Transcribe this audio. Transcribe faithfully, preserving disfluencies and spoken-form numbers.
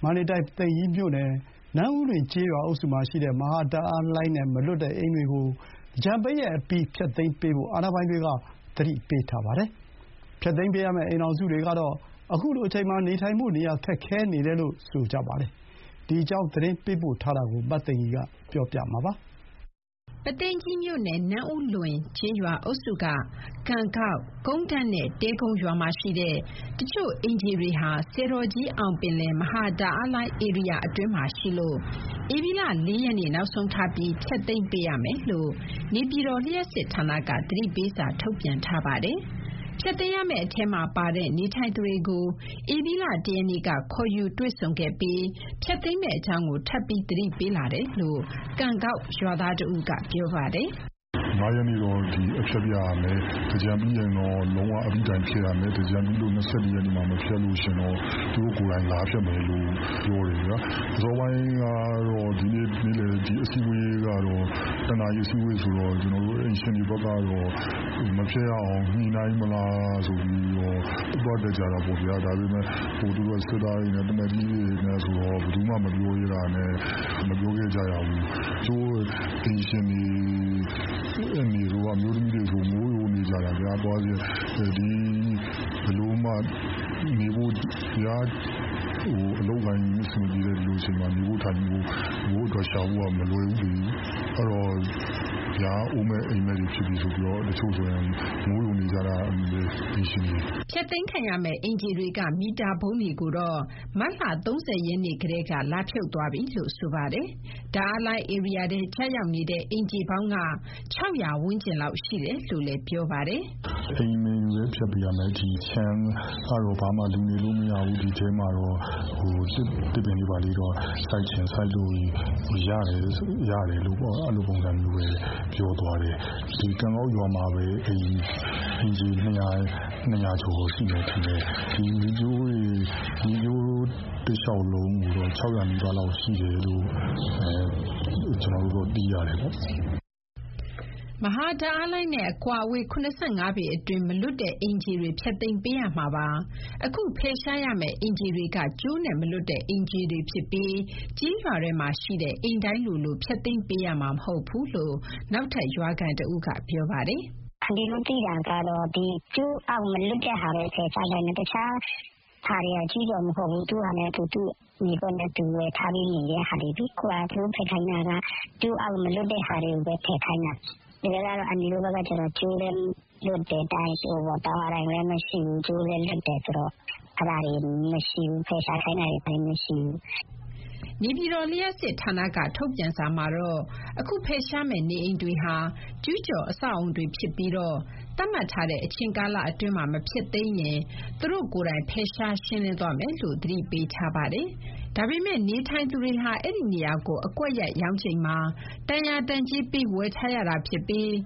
မန္တလေးတိုင်းသိမ်ကြီးမြို့နယ်နန်းဦးလွင်ကျေးရွာအုပ်စုမှာရှိတဲ့မဟာဓာတ်အားလိုင်းနဲ့မလွတ်တဲ့အိမ်တွေကိုသင်္ကြန်ပိတ်ရက်အပြီးဖျက်သိမ်းပေးဖို့အာဏာပိုင်တွေကသတိပေးထားပါတယ်။ဖျက်သိမ်းပေးရမယ့်အိမ်ထောင်စုတွေကတော့အခုလိုအချိန်မှာနေထိုင်ဖို့နေရာခက်ခဲနေတယ်လို့ဆိုကြပါတယ်။ဒီအကြောင်းသတင်းပေးပို့ထားတာကိုမသိင်္ဂီကပြောပြမှာပါ။ပုသိမ်ကြီးမြို့နယ်နန်းဦးလွင်ကျေးရွာအုပ်စုကကန်ကောက်၊ကုန်းတန်းနဲ့တဲကုန်းရွာမှာရှိတဲ့တချို့အိမ်ခြေတွေဟာဆည်တော်ကြီးအောင်ပင်လယ်မဟာဓာတ်အားလိုင်းဧရိယာအတွင်းမှာရှိလို့ဧပြီလလေးရက်နေ့နောက်ဆုံးထားပြီးဖျက်သိမ်းပေးရမယ်လို့နေပြည်တော်လျှပ်စစ်ဌာနကသတိပေးစာထုတ်ပြန်ထားပါတယ်။ဖျက်သိမ်းရမယ့်အထဲမှာပါတဲ့နေထိုင်သူတွေကိုဧပြီလတစ်ရက်နေ့ကခေါ်ယူတွေ့ဆုံခဲ့ပြီးဖျက်သိမ်းမယ့်အကြောင်းကိုထပ်ပြီးသတိပေးလာတယ်လို့ကန်ကောက်ရွာသားတဦးကပြောပါတယ်။ "ငါးရက်နေ့တော့ဒီအဖျက်ပြရမယ်။သင်္ကြန်ပြီးရင်တော့လုံးဝအပြီးတိုင်ဖျက်ရမယ်။သင်္ကြန်ပြီးလို့၂၄ရက်နေ့မှာမဖျက်လို့ရှိရင်တော့သူတို့ကိုယ်တိုင်လာဖျက်မယ်လို့ပြောတယ်ဗျာ။အစောပိုင်းကတော့ဒီနေ့နေ့လည်ဒီအစည်းအဝေးကတော့တနာရီအစည်းအဝေးဆိုတော့ကျွန်တော်တို့အိမ်ရှင်တွေဘက်ကတော့မဖျက်ရအောင်ညှိနှိုင်းမလားဆိုပြီးတော့သွားတက်ကြတာပေါ့ဗျာ။ဒါပေမဲ့ဟိုသူတို့စစ်သားတွေနဲ့တနက်ကြီးတွေနဲ့ဆိုတော့ဘယ်သူမှမပြောရတာနဲ့မပြောခဲ့ကြရဘူး။ကျိုးအိမ်ရှင်တွေအနေဆိုအမျိုးသမီးတွေဆိုမိုးရိုးနေကြတာဗျာသွားစီဒီဘလို့မှနေဖို့ဗျာဟိုအလုပ်ကိုင်းမစင်ကြတဲ့လူချင်းမှနေဖို့ထိုင်ဖို့ဘိုးအတွက်ရှာဖို့ကမလွယ်ဘူးလေအဲ့တော့ဗျာအိုးမဲ့အိမ်မဲ့တွေဖြစ်ပြီးဆိုပြီးတော့တချို့ဆိုရင်မိုးရုံနေကြတာအမေဒီရှင်ကြီးဖြတ်သိမ်းခံရမယ့်အင်ဂျီတွေကမီတာဘုံတွေကိုတော့မတ်လသုံး၀ရက်နေ့ကလေးကလာဖြုတ်သွားပြီလို့ဆိုပါတယ်။ဒါအလိုက်ဧရိယာတဲ့ချက်ရောက်နေတဲ့အင်ဂျီပေါင်းက၆၀၀ဝန်းကျင်လောက်ရှိတယ်လို့လည်းပြောပါတယ်။အိမ်မင်းလည်းဖြတ်ပြရမယ်ဒီချမ်းကတော့ဘာမှလူနေလို့မရဘူးဒီထဲမှာတော့ဟိုစစ်တပင်လေးပါလေးတော့စိုက်ချင်စိုက်လို့ရတယ်ရတယ်လို့ပေါ့အဲ့လိုပုံစံမျိုးပဲပြောသွားတယ်ဒီကံကောက်ရွာမှာပဲအိမ်အင်ဂျီနှစ်ရာနှစ်ရာကျော်ရှိတယ်ထင်တယ်ဒီမီဂျိုးမီဂျိုးတလျှောက်လုံးကိုတော့၆ရာနီးပါးလောက်ရှိတယ်လို့အဲကျွန်တော်တို့သိရတယ်ပေါ့မဟာဓာတ်အားလိုင်းနဲ့အကွာအဝေး၇၅ပေအတွင်းမလွတ်တဲ့အင်ဂျီတွေဖျက်သိမ်းပေးရမှာပါအခုဖယ်ရှားရမယ့်အင်ဂျီတွေကကျိုးနဲ့မလွတ်တဲ့အင်ဂျီတွေဖြစ်ပြီးကြီးရွာထဲမှာရှိတဲ့အိမ်တိုင်းလိုလိုဖျက်သိမ်းပေးရမှာမဟုတ်ဘူးလို့နောက်ထပ်ရွာခံတဦးကပြောပါတယ်ဒီလိုသိတာကတော့ဒီကျိုးအောင်မလွတ်တဲ့ဟာတွေဖယ်ရှားလိုက်တယ်တခြားဟာတွေကြီးတော့မဟုတ်ဘူးသူကလည်းသူသူညီကိုနဲ့သူပဲထားပြီးနေတဲ့ဟာတွေဒီကွာသူဖယ်ခိုင်းတာကကျိုးအောင်မလွတ်တဲ့ဟာတွေကိုပဲဖယ်ခိုင်းတာဒီကတော့အနီလိုဘက်ကကျတော့ကျိုးလည်းလွတ်တဲ့တိုင်းဟိုတော့တားတိုင်းလည်းမရှိဘူးကျိုးလည်းလွတ်တယ်ဆိုတော့အဲ့ဒါတွေမရှိဘူးဖယ်ရှားခိုင်းတာတွေမရှိဘူးနေပြည်တော်လျှပ်စစ်ဌာနကထုတ်ပြန်စာမှာတော့အခုဖယ်ရှားမယ့်နေအိမ်တွေဟာကျူးကျော်အဆောက်အုံတွေဖြစ်ပြီးတော့သတ်မှတ်ထားတဲ့အချိန်ကာလအတွင်းမှာမဖြစ်သိမ်းရင်သူတို့ကိုယ်တိုင်ဖယ်ရှားရှင်းလင်းသွားမယ်လို့သတိပေးထားပါတယ်။ဒါပေမဲ့နေထိုင်သူတွေဟာအဲ့ဒီနေရာကိုအကွက်ရက်ရောင်းချိန်မှာတန်ရာတန်ကြီးပေးဝယ်ထားရတာဖြစ်ပြီး